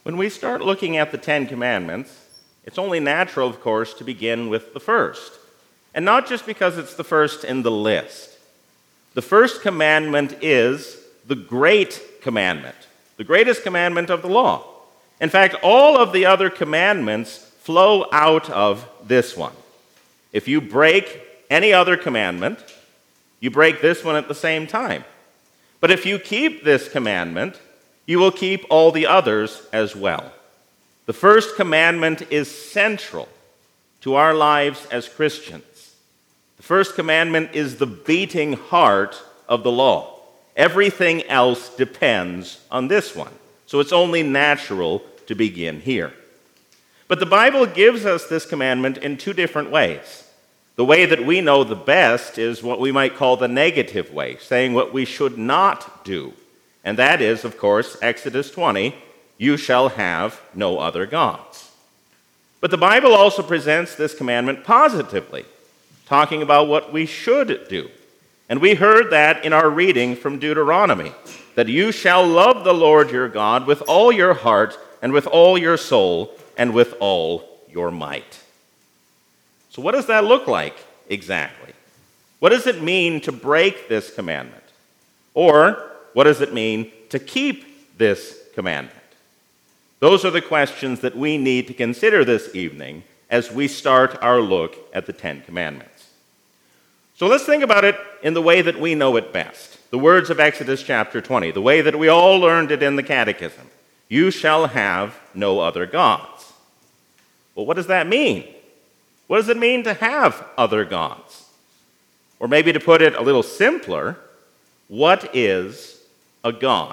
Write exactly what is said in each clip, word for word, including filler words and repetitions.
When we start looking at the Ten Commandments, it's only natural, of course, to begin with the first. And not just because it's the first in the list. The first commandment is the great commandment, the greatest commandment of the law. In fact, all of the other commandments flow out of this one. If you break any other commandment, you break this one at the same time. But if you keep this commandment, you will keep all the others as well. The first commandment is central to our lives as Christians. The first commandment is the beating heart of the law. Everything else depends on this one. So it's only natural to begin here. But the Bible gives us this commandment in two different ways. The way that we know the best is what we might call the negative way, saying what we should not do. And that is, of course, Exodus twenty, you shall have no other gods. But the Bible also presents this commandment positively, talking about what we should do. And we heard that in our reading from Deuteronomy, that you shall love the Lord your God with all your heart and with all your soul and with all your might. So what does that look like exactly? What does it mean to break this commandment? Or what does it mean to keep this commandment? Those are the questions that we need to consider this evening as we start our look at the Ten Commandments. So let's think about it in the way that we know it best. The words of Exodus chapter twenty, the way that we all learned it in the Catechism. You shall have no other gods. Well, what does that mean? What does it mean to have other gods? Or maybe to put it a little simpler, what is a god?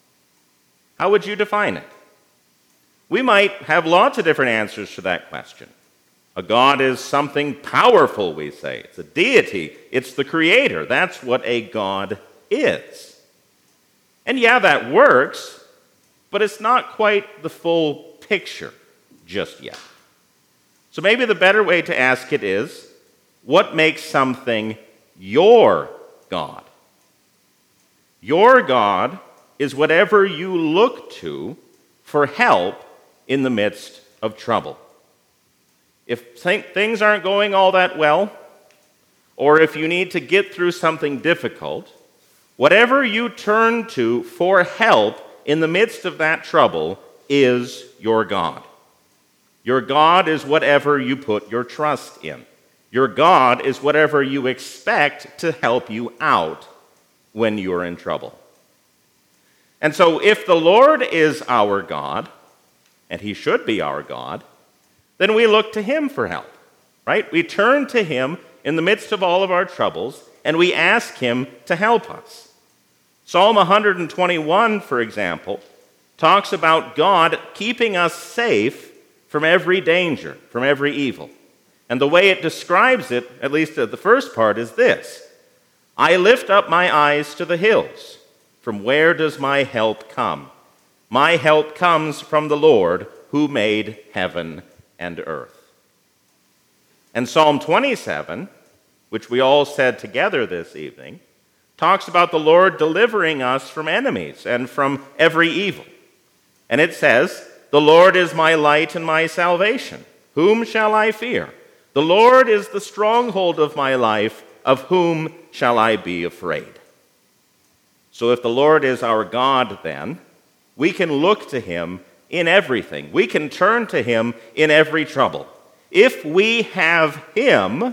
How would you define it? We might have lots of different answers to that question. A god is something powerful, we say. It's a deity. It's the creator. That's what a god is. And yeah, that works, but it's not quite the full picture just yet. So maybe the better way to ask it is, what makes something your God? Your God is whatever you look to for help in the midst of trouble. If th- things aren't going all that well, or if you need to get through something difficult, whatever you turn to for help in the midst of that trouble is your God. Your God is whatever you put your trust in. Your God is whatever you expect to help you out when you're in trouble. And so if the Lord is our God, and he should be our God, then we look to him for help, right? We turn to him in the midst of all of our troubles, and we ask him to help us. Psalm one twenty-one, for example, talks about God keeping us safe from every danger, from every evil. And the way it describes it, at least the first part, is this: I lift up my eyes to the hills. From where does my help come? My help comes from the Lord who made heaven and earth. And Psalm twenty-seven, which we all said together this evening, talks about the Lord delivering us from enemies and from every evil. And it says, the Lord is my light and my salvation. Whom shall I fear? The Lord is the stronghold of my life. Of whom shall I be afraid? So if the Lord is our God, then, we can look to him in everything. We can turn to him in every trouble. If we have him,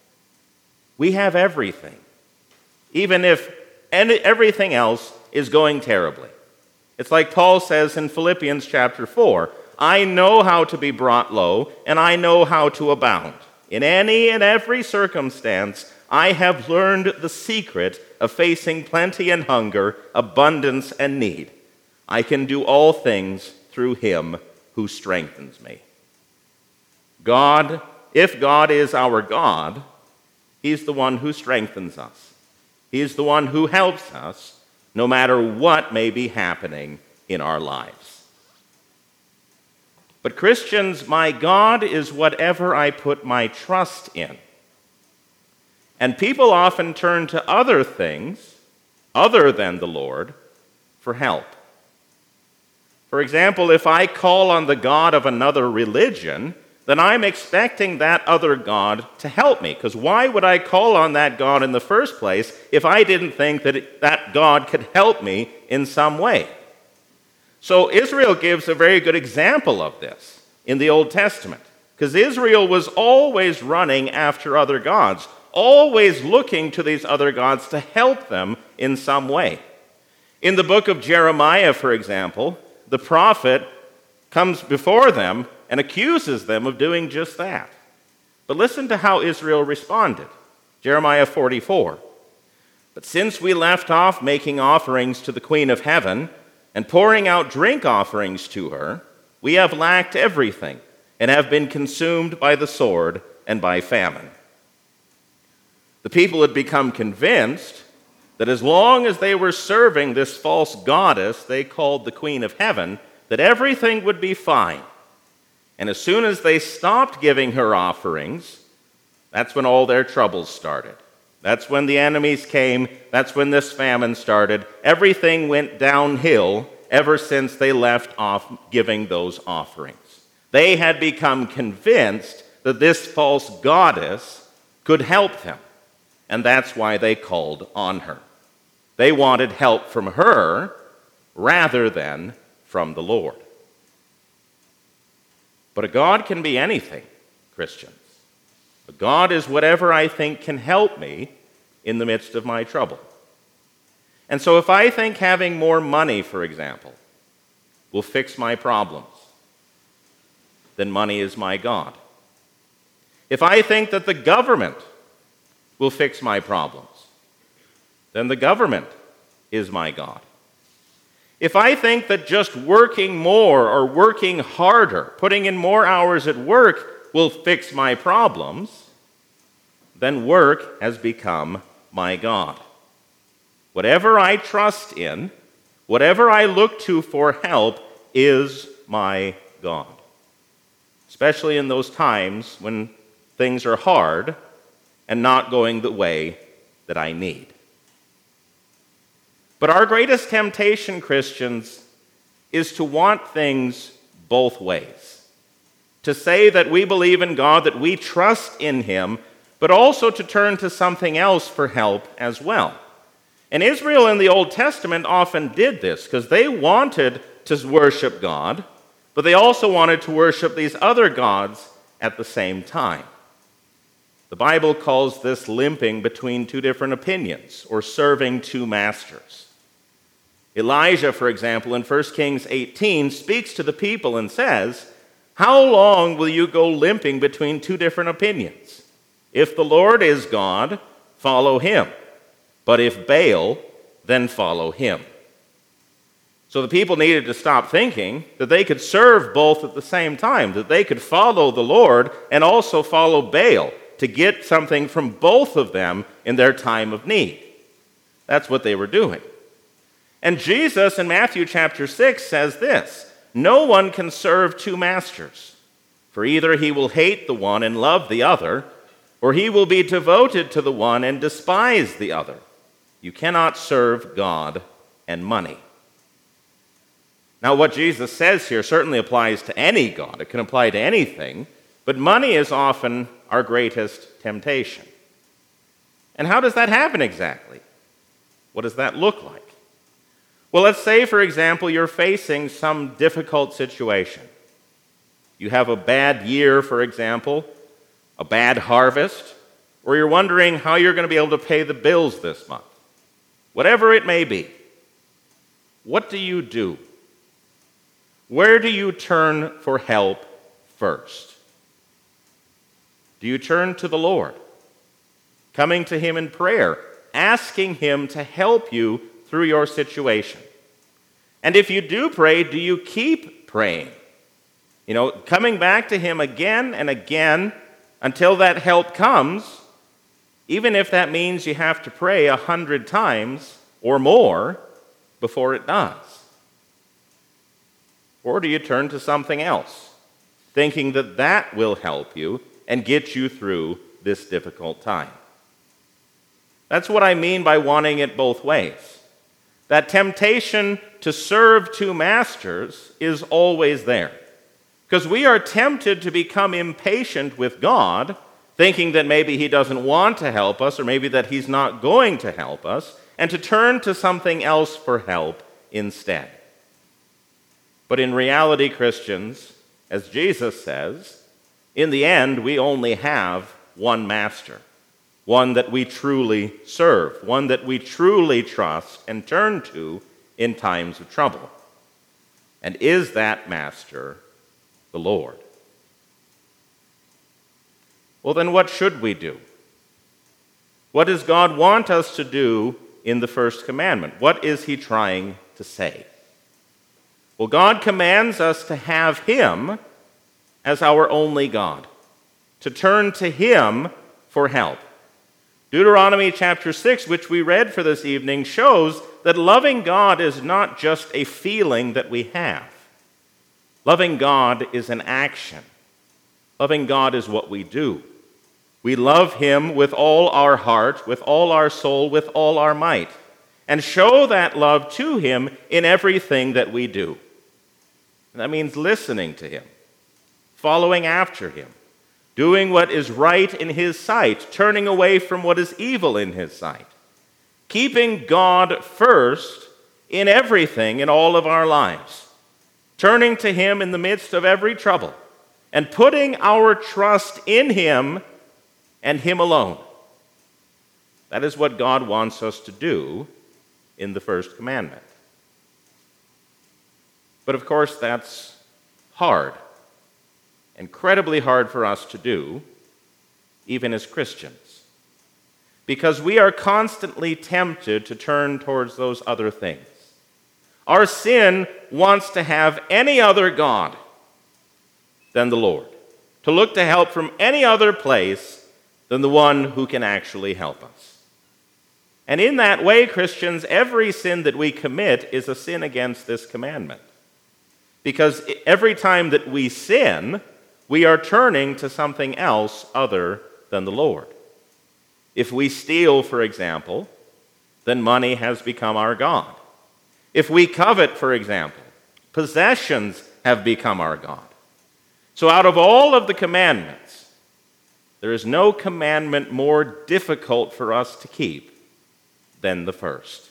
we have everything, even if everything else is going terribly. It's like Paul says in Philippians chapter four, I know how to be brought low, and I know how to abound. In any and every circumstance, I have learned the secret of facing plenty and hunger, abundance and need. I can do all things through him who strengthens me. God, if God is our God, he's the one who strengthens us. He's the one who helps us no matter what may be happening in our lives. But Christians, my God is whatever I put my trust in. And people often turn to other things, other than the Lord, for help. For example, if I call on the God of another religion, then I'm expecting that other God to help me. Because why would I call on that God in the first place if I didn't think that it, that God could help me in some way? So Israel gives a very good example of this in the Old Testament. Because Israel was always running after other gods, always looking to these other gods to help them in some way. In the book of Jeremiah, for example, the prophet comes before them and accuses them of doing just that. But listen to how Israel responded. Jeremiah forty-four. But since we left off making offerings to the Queen of Heaven and pouring out drink offerings to her, we have lacked everything and have been consumed by the sword and by famine. The people had become convinced that as long as they were serving this false goddess they called the Queen of Heaven, that everything would be fine. And as soon as they stopped giving her offerings, that's when all their troubles started. That's when the enemies came. That's when this famine started. Everything went downhill ever since they left off giving those offerings. They had become convinced that this false goddess could help them. And that's why they called on her. They wanted help from her rather than from the Lord. But a God can be anything, Christians. A God is whatever I think can help me in the midst of my trouble. And so if I think having more money, for example, will fix my problems, then money is my God. If I think that the government will fix my problems, then the government is my God. If I think that just working more or working harder, putting in more hours at work will fix my problems, then work has become my God. Whatever I trust in, whatever I look to for help is my God. Especially in those times when things are hard and not going the way that I need. But our greatest temptation, Christians, is to want things both ways. To say that we believe in God, that we trust in Him, but also to turn to something else for help as well. And Israel in the Old Testament often did this because they wanted to worship God, but they also wanted to worship these other gods at the same time. The Bible calls this limping between two different opinions, or serving two masters. Elijah, for example, in First Kings eighteen, speaks to the people and says, "How long will you go limping between two different opinions? If the Lord is God, follow Him. But if Baal, then follow him." So the people needed to stop thinking that they could serve both at the same time, that they could follow the Lord and also follow Baal to get something from both of them in their time of need. That's what they were doing. And Jesus in Matthew chapter six says this, "No one can serve two masters, for either he will hate the one and love the other, or he will be devoted to the one and despise the other. You cannot serve God and money." Now, what Jesus says here certainly applies to any god. It can apply to anything, but money is often our greatest temptation. And how does that happen exactly? What does that look like? Well, let's say, for example, you're facing some difficult situation. You have a bad year, for example, a bad harvest, or you're wondering how you're going to be able to pay the bills this month. Whatever it may be, what do you do? Where do you turn for help first? Do you turn to the Lord, coming to Him in prayer, asking Him to help you through your situation? And if you do pray, do you keep praying? You know, coming back to Him again and again until that help comes, even if that means you have to pray a hundred times or more before it does. Or do you turn to something else, thinking that that will help you and get you through this difficult time? That's what I mean by wanting it both ways. that temptation to serve two masters is always there. Because we are tempted to become impatient with God, thinking that maybe he doesn't want to help us, or maybe that he's not going to help us, and to turn to something else for help instead. But in reality, Christians, as Jesus says, in the end, we only have one master, one that we truly serve, one that we truly trust and turn to in times of trouble. And is that master the Lord? Well, then what should we do? What does God want us to do in the first commandment? What is he trying to say? Well, God commands us to have him as our only God, to turn to him for help. Deuteronomy chapter six, which we read for this evening, shows that loving God is not just a feeling that we have. Loving God is an action. Loving God is what we do. We love him with all our heart, with all our soul, with all our might, and show that love to him in everything that we do. And that means listening to him, following after him, doing what is right in his sight, turning away from what is evil in his sight, keeping God first in everything in all of our lives, turning to him in the midst of every trouble, and putting our trust in him and him alone. That is what God wants us to do in the first commandment. But of course, that's hard, incredibly hard for us to do, even as Christians, because we are constantly tempted to turn towards those other things. Our sin wants to have any other God than the Lord, to look to help from any other place than the one who can actually help us. And in that way, Christians, every sin that we commit is a sin against this commandment. Because every time that we sin, we are turning to something else other than the Lord. If we steal, for example, then money has become our God. If we covet, for example, possessions have become our God. So out of all of the commandments, there is no commandment more difficult for us to keep than the first.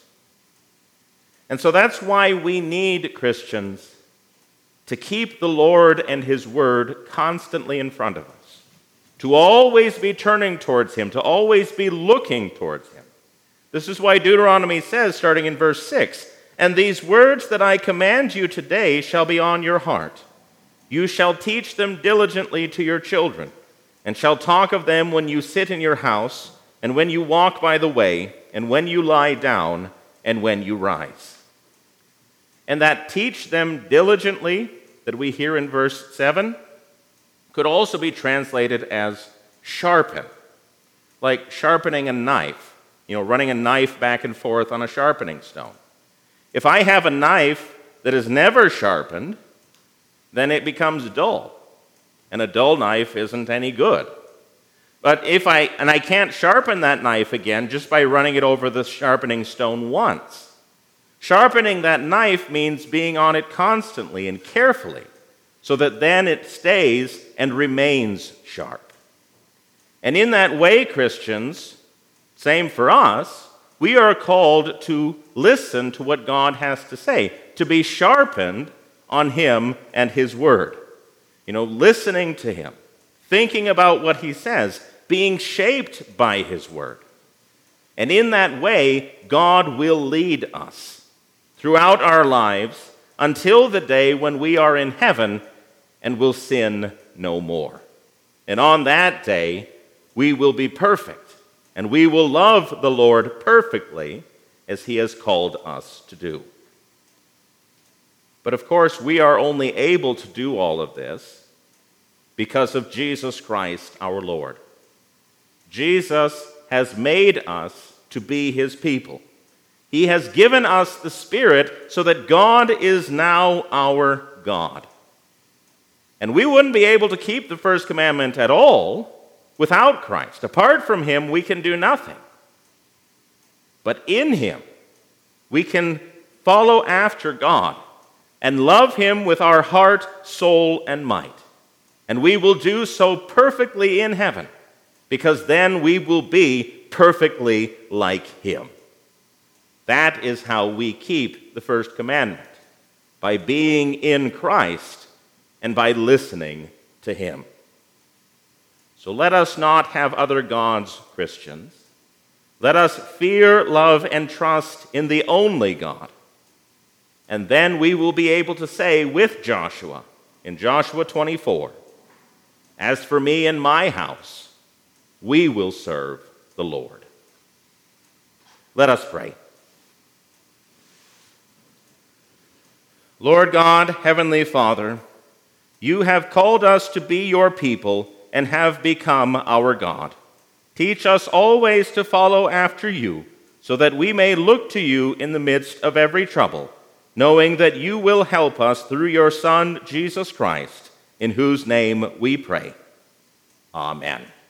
And so that's why we need, Christians, to keep the Lord and his word constantly in front of us, to always be turning towards him, to always be looking towards him. This is why Deuteronomy says, starting in verse six, "And these words that I command you today shall be on your heart. You shall teach them diligently to your children, and shall talk of them when you sit in your house, and when you walk by the way, and when you lie down, and when you rise." And that teach them diligently, that we hear in verse seven, could also be translated as sharpen, like sharpening a knife, you know, running a knife back and forth on a sharpening stone. If I have a knife that is never sharpened, then it becomes dull. And a dull knife isn't any good. But if I, and I can't sharpen that knife again just by running it over the sharpening stone once. Sharpening that knife means being on it constantly and carefully, so that then it stays and remains sharp. And in that way, Christians, same for us, we are called to listen to what God has to say, to be sharpened on him and his word. You know, listening to him, thinking about what he says, being shaped by his word. And in that way, God will lead us throughout our lives until the day when we are in heaven and will sin no more. And on that day, we will be perfect, and we will love the Lord perfectly as he has called us to do. But of course, we are only able to do all of this because of Jesus Christ our Lord. Jesus has made us to be his people. He has given us the Spirit so that God is now our God. And we wouldn't be able to keep the first commandment at all without Christ. Apart from him, we can do nothing. But in him, we can follow after God and love him with our heart, soul, and might. And we will do so perfectly in heaven, because then we will be perfectly like him. That is how we keep the first commandment, by being in Christ and by listening to him. So let us not have other gods, Christians. Let us fear, love, and trust in the only God. And then we will be able to say with Joshua in Joshua twenty-four, "As for me and my house, we will serve the Lord." Let us pray. Lord God, Heavenly Father, you have called us to be your people and have become our God. Teach us always to follow after you, so that we may look to you in the midst of every trouble, knowing that you will help us through your Son, Jesus Christ, in whose name we pray. Amen.